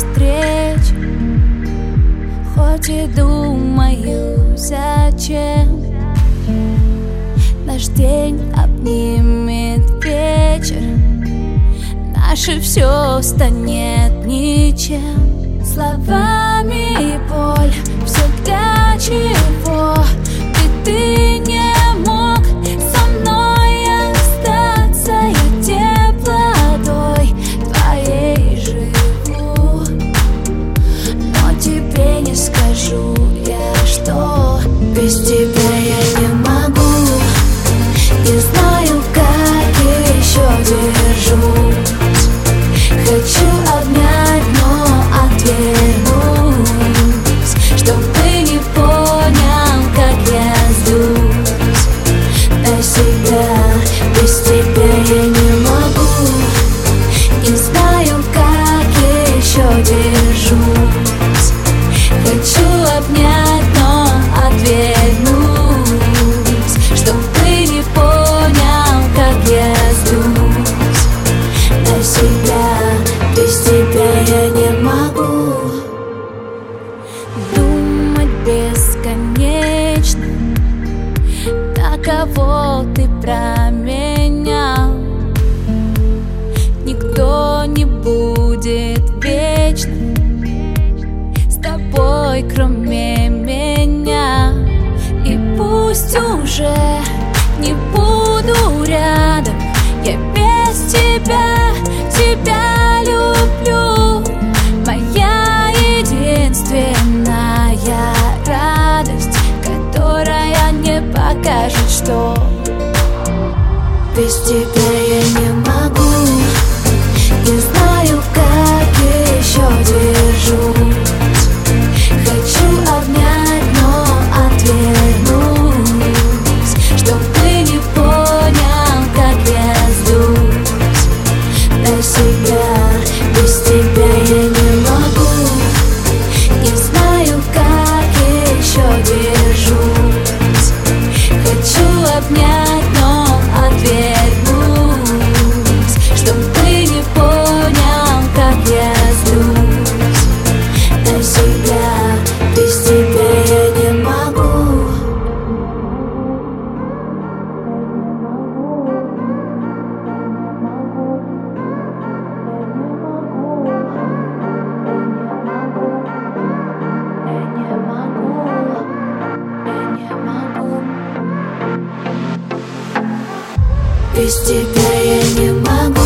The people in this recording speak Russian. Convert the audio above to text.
встреч. Хоть и думаю, зачем наш день обнимет вечер, наше все станет ничем. Словами и боль, все для чего ты не мог со мной остаться. Я теплотой твоей живу, но тебе не скажу я, что без тебя я не могу. Не знаю, как еще держусь. Хочу обнять, но отвернусь, чтоб ты не понял, как я сдусь на себя. Без тебя я не могу. Не знаю, как еще держусь. Хочу обнять, но отвернусь, чтоб ты не понял, как я сдусь на себя. Без тебя я не могу. Думать бесконечно, на кого ты променял. Никто не будет вечно с тобой, кроме меня. И пусть уже не буду рядом, я без тебя, тебя люблю. Моя единственная радость, которая не покажет, что без тебя я не могу. Не знаю, как еще держусь. Хочу обнять, но отвернусь, чтоб ты не понял, как я сдусь на себя. Без тебя я не могу. Не знаю, как еще держусь. Хочу обнять, но отвернусь, чтоб ты не понял, как я сдусь на себя. Без тебя я не могу. Без тебя я не могу.